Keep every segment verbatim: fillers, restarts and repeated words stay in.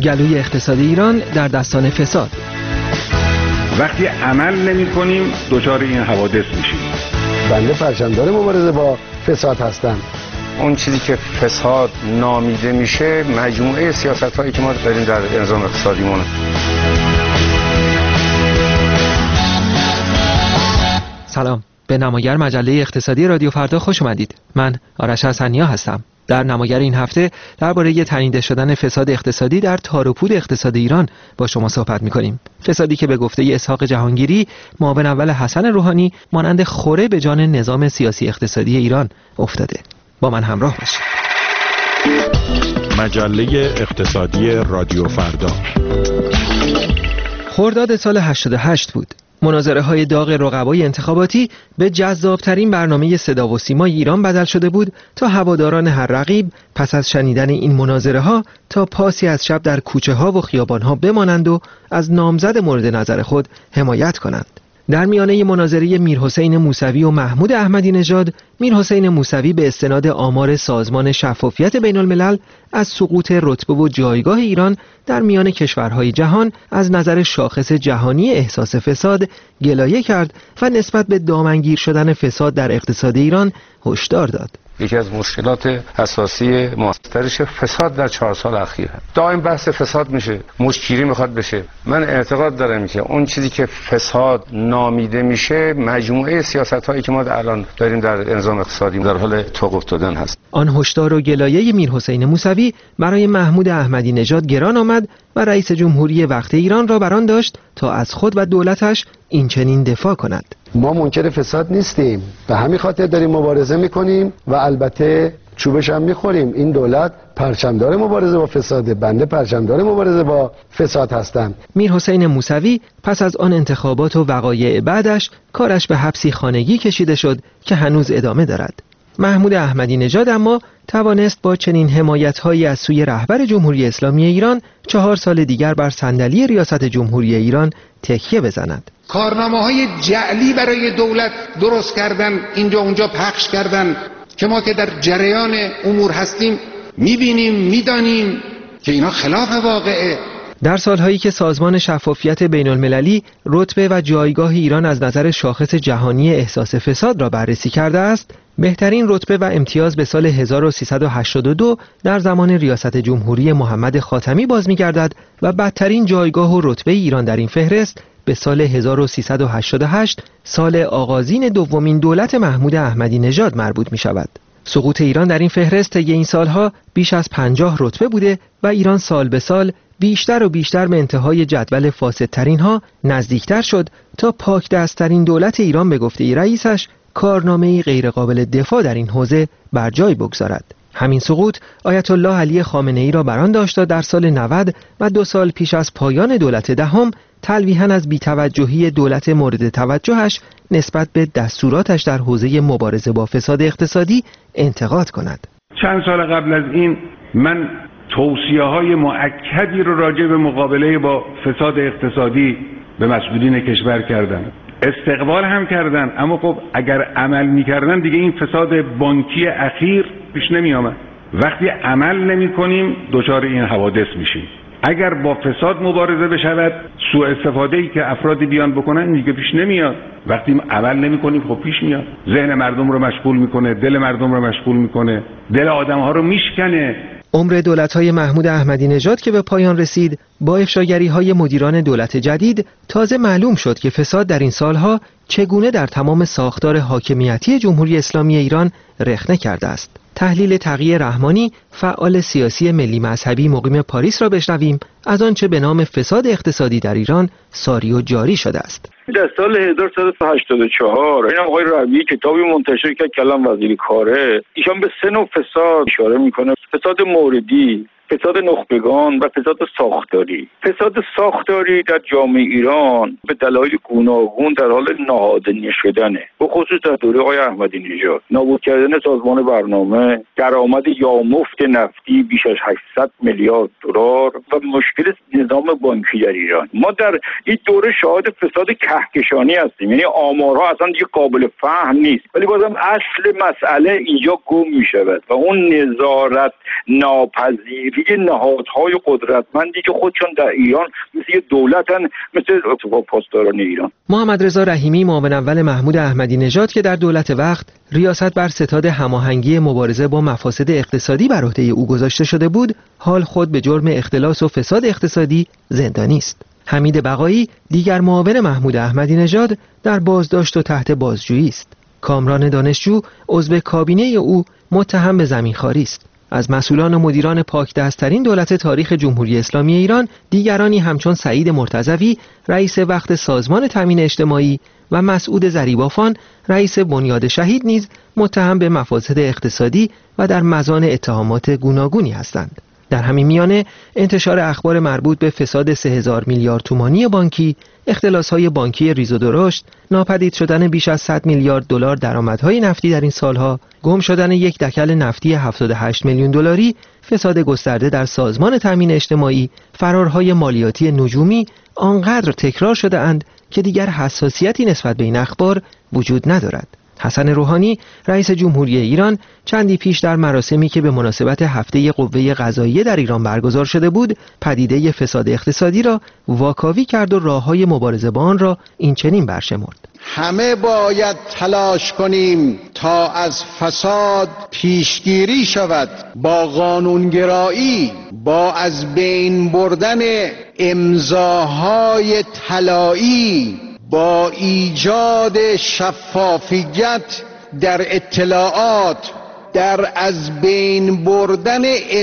گلوی اقتصاد ایران در دستان فساد. وقتی عمل نمی کنیم دچار این حوادث میشیم. بنده پرچمدار مبارزه با فساد هستم. اون چیزی که فساد نامیده میشه مجموعه سیاست هایی که ما داریم در نظام اقتصادیمون. سلام، به نماگر مجله اقتصادی رادیو فردا خوش اومدید. من آرش حسنیا هستم. در نماگر این هفته درباره تنیده شدن فساد اقتصادی در تار و پود اقتصاد ایران با شما صحبت می‌کنیم. فسادی که به گفته اسحاق جهانگیری، معاون اول حسن روحانی، مانند خوره به جان نظام سیاسی اقتصادی ایران افتاده. با من همراه باشید. مجله اقتصادی رادیو فردا. خرداد سال هشتاد و هشت بود. مناظره های داغ رقبای انتخاباتی به جذابترین برنامه صدا و سیمای ایران بدل شده بود تا هواداران هر رقیب پس از شنیدن این مناظره ها تا پاسی از شب در کوچه ها و خیابان ها بمانند و از نامزد مورد نظر خود حمایت کنند. در میانه مناظره میرحسین موسوی و محمود احمدی نژاد، میرحسین موسوی به استناد آمار سازمان شفافیت بین الملل از سقوط رتبه و جایگاه ایران در میان کشورهای جهان از نظر شاخص جهانی احساس فساد گلایه کرد و نسبت به دامنگیر شدن فساد در اقتصاد ایران هشدار داد. یکی از مشکلات اساسی ماسترش فساد در چهار سال اخیر هست. دائم بحث فساد میشه، مشکیری میخواد بشه. من اعتقاد دارم که اون چیزی که فساد نامیده میشه مجموعه سیاست هایی که ما الان داریم در نظام اقتصادی در حال توقف دادن هست. آن هشدار و گلایه میرحسین موسوی برای محمود احمدی نژاد گران آمد و رئیس جمهوری وقت ایران را بران داشت تا از خود و دولتش این چنین دفاع کند. ما منکر فساد نیستیم، به همین خاطر داریم مبارزه میکنیم و البته چوبش هم میخوریم. این دولت پرچمدار مبارزه با فساده، بنده پرچمدار مبارزه با فساد هستم. میرحسین موسوی پس از آن انتخابات و وقایع بعدش کارش به حبسی خانگی کشیده شد که هنوز ادامه دارد. محمود احمدی نژاد اما توانست با چنین حمایت‌هایی از سوی رهبر جمهوری اسلامی ایران چهار سال دیگر بر صندلی ریاست جمهوری ایران تکیه بزند. کارنامه‌های جعلی برای دولت درست کردن، اینجا اونجا پخش کردن که ما که در جریان امور هستیم می‌بینیم، می‌دانیم که اینا خلاف واقعه. در سالهایی که سازمان شفافیت بین المللی رتبه و جایگاه ایران از نظر شاخص جهانی احساس فساد را بررسی کرده است، بهترین رتبه و امتیاز به سال هزار و سیصد و هشتاد و دو در زمان ریاست جمهوری محمد خاتمی باز می‌گردد و بدترین جایگاه و رتبه ایران در این فهرست به سال هزار و سیصد و هشتاد و هشت، سال آغازین دومین دولت محمود احمدی نژاد مربوط می‌شود. سقوط ایران در این فهرست طی این سالها بیش از پنجاه رتبه بوده و ایران سال به سال بیشتر و بیشتر به انتهای جدول فاسدترین ها نزدیکتر شد تا پاک دستترین دولت ایران به گفته رئیسش کارنامه‌ای غیرقابل دفاع در این حوزه بر جای بگذارد. همین سقوط آیت الله علی خامنه‌ای را بران داشت تا در سال نود و دو سال پیش از پایان دولت دهم تلویحاً از بی‌توجهی دولت مورد توجهش نسبت به دستوراتش در حوزه مبارزه با فساد اقتصادی انتقاد کند. چند سال قبل از این من توصیه‌های مؤکدی رو راجع به مقابله با فساد اقتصادی به مسئولین کشور کردم. استقبال هم کردن، اما خب اگر عمل می‌کردن دیگه این فساد بانکی اخیر پیش نمی‌آمد. وقتی عمل نمی‌کنیم دچار این حوادث میشیم. اگر با فساد مبارزه بشود، سوء استفاده‌ای که افرادی بیان بکنن دیگه پیش نمیاد. وقتی عمل نمی‌کنیم خب پیش میاد. ذهن مردم رو مشغول می‌کنه، دل مردم رو مشغول می‌کنه، دل آدم‌ها رو میشکنه. عمر دولت‌های محمود احمدی نژاد که به پایان رسید، با افشاگری‌های مدیران دولت جدید تازه معلوم شد که فساد در این سالها چگونه در تمام ساختار حاکمیتی جمهوری اسلامی ایران رخنه کرده است. تحلیل تقی رحمانی، فعال سیاسی ملی مذهبی مقیم پاریس را بشنویم از آنچه به نام فساد اقتصادی در ایران ساری و جاری شده است. در سال هزار و سیصد و هشتاد و چهار این آقای ربیعی کتابی منتشر کرد کلام وزیر کاره. ایشان به سه نوع فساد اشاره میکنه: فساد موردی، فساد نخبگان و فساد ساختاری. فساد ساختاری در جامعه ایران به دلایل گوناگون در حال نهادینه شدنه، به خصوص در دوره آقای احمدی نژاد. نابود کردن سازمان برنامه، درآمد یامفت نفتی بیش از هشتصد میلیارد دلار و مشکل نظام بانکی در ایران. ما در این دوره شاهد فساد کهکشانی هستیم، یعنی آمارها اصلا دیگه قابل فهم نیست، ولی بازم اصل مسئله اینجا گم می شود و اون نظارت ناپذیر که نهادهای قدرتمندی که خودشان در ایران مثل دولتن، مثل اتفاق پاسداران ایران. محمد رضا رحیمی، معاون اول محمود احمدی نژاد که در دولت وقت ریاست بر ستاد هماهنگی مبارزه با مفاسد اقتصادی بر عهده او گذاشته شده بود، حال خود به جرم اختلاس و فساد اقتصادی زندانی است. حمید بقایی، دیگر معاون محمود احمدی نژاد، در بازداشت و تحت بازجویی است. کامران دانشجو، عضو کابینه او، متهم به زمینخواری است. از مسئولان و مدیران پاکدست‌ترین دولت تاریخ جمهوری اسلامی ایران، دیگرانی همچون سعید مرتضوی، رئیس وقت سازمان تامین اجتماعی، و مسعود ظریبافان، رئیس بنیاد شهید نیز متهم به مفاسد اقتصادی و در مزان اتهامات گوناگونی هستند. در همین میانه انتشار اخبار مربوط به فساد سه هزار میلیارد تومانی بانکی، اختلاس‌های بانکی ریز و درشت، ناپدید شدن بیش از صد میلیارد دلار درآمدهای نفتی در این سالها، گم شدن یک دکل نفتی هفتاد و هشت میلیون دلاری، فساد گسترده در سازمان تامین اجتماعی، فرارهای مالیاتی نجومی آنقدر تکرار شده اند که دیگر حساسیتی نسبت به این اخبار وجود ندارد. حسن روحانی، رئیس جمهوری ایران، چندی پیش در مراسمی که به مناسبت هفته قوه قضاییه در ایران برگزار شده بود، پدیده فساد اقتصادی را واکاوی کرد و راه‌های مبارزه با آن را این چنین برشمرد: همه باید تلاش کنیم تا از فساد پیشگیری شود، با قانونگرایی، با از بین بردن امضاهای طلایی، با ایجاد شفافیت در اطلاعات، در از بین بردن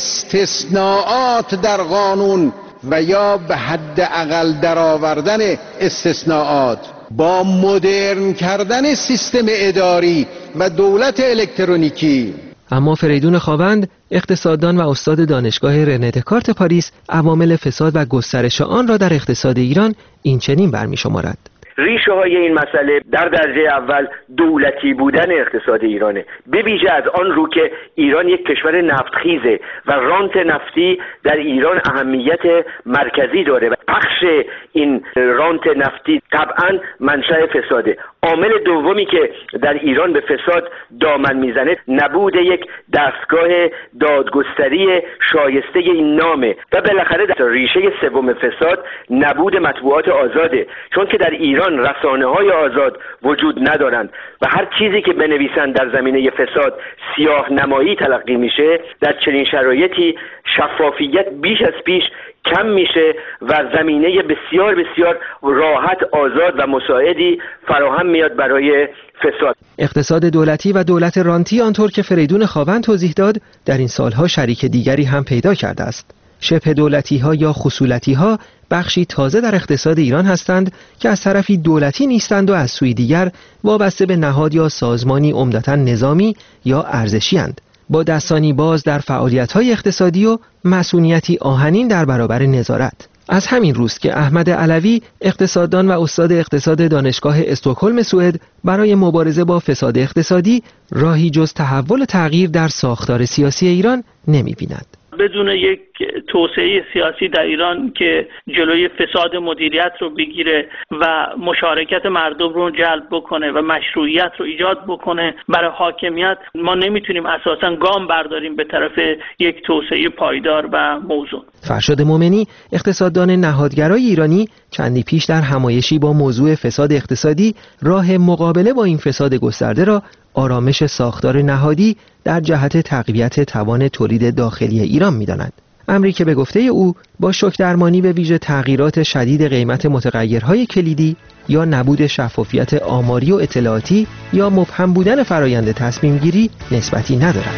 استثناءات در قانون و یا به حد اقل درآوردن استثناءات، با مدرن کردن سیستم اداری و دولت الکترونیکی. اما فریدون خاوند، اقتصاددان و استاد دانشگاه رنه دکارت پاریس، عوامل فساد و گسترش آن را در اقتصاد ایران این چنین برمی‌شمارد: ریشه های این مسئله در درجه اول دولتی بودن اقتصاد ایرانه، به ویژه از آن رو که ایران یک کشور نفتخیزه و رانت نفتی در ایران اهمیت مرکزی داره و پخش این رانت نفتی طبعا منشأ فساده. عامل دومی که در ایران به فساد دامن میزنه نبود یک دستگاه دادگستری شایسته این نامه و بالاخره در ریشه سوم فساد نبود مطبوعات آزاده، چون که در ایران رسانه‌های آزاد وجود ندارند و هر چیزی که بنویسند در زمینه فساد سیاه نمایی تلقی میشه. در چنین شرایطی شفافیت بیش از پیش کم میشه و زمینه بسیار بسیار راحت، آزاد و مساعدی فراهم میاد برای فساد. اقتصاد دولتی و دولت رانتی، آنطور که فریدون خاوند توضیح داد، در این سالها شریک دیگری هم پیدا کرده است. شبه دولتی ها یا خصولتی ها بخشی تازه در اقتصاد ایران هستند که از طرفی دولتی نیستند و از سوی دیگر وابسته به نهاد یا سازمانی عمدتاً نظامی یا ارزشی اند، با دستانی باز در فعالیت‌های اقتصادی و مسئولیتی آهنین در برابر نظارت. از همین روست که احمد علوی، اقتصاددان و استاد اقتصاد دانشگاه استکهلم سوئد، برای مبارزه با فساد اقتصادی راهی جز تحول و تغییر در ساختار سیاسی ایران نمی‌بیند. بدون یک توسعه سیاسی در ایران که جلوی فساد مدیریت رو بگیره و مشارکت مردم رو جلب بکنه و مشروعیت رو ایجاد بکنه برای حاکمیت، ما نمیتونیم اساساً گام برداریم به طرف یک توسعه پایدار و موزون. فرشاد مومنی، اقتصاددان نهادگرای ایرانی، چندی پیش در همایشی با موضوع فساد اقتصادی راه مقابله با این فساد گسترده را آرامش ساختار نهادی در جهت تقویت توان تولید داخلی ایران می‌داند. امری که به گفته او با شوک درمانی به ویژه تغییرات شدید قیمت متغیرهای کلیدی یا نبود شفافیت آماری و اطلاعاتی یا مبهم بودن فرایند تصمیم گیری نسبتی ندارد.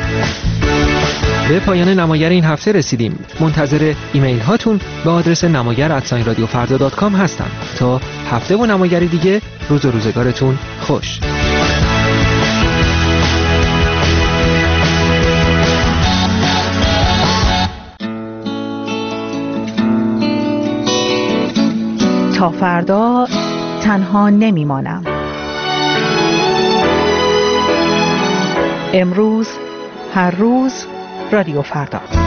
به پایان نمایر این هفته رسیدیم. منتظر ایمیل هاتون به آدرس نمایر ات رادیو فردا دات کام هستم. تا هفته و نمایری دیگه، روز و روزگارتون خوش. تا فردا تنها نمیمانم. امروز، هر روز، رادیو فردا.